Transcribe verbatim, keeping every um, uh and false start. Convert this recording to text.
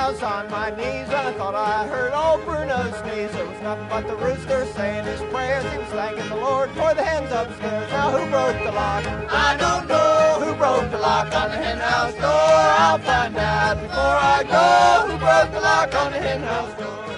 was on my knees when I thought I heard old Bruno sneeze. It was nothing but the rooster saying his prayers. He was thanking the Lord for the hens upstairs. Now who broke the lock? I don't know who broke the lock on the hen house door. I'll find out before I go who broke the lock on the hen house door.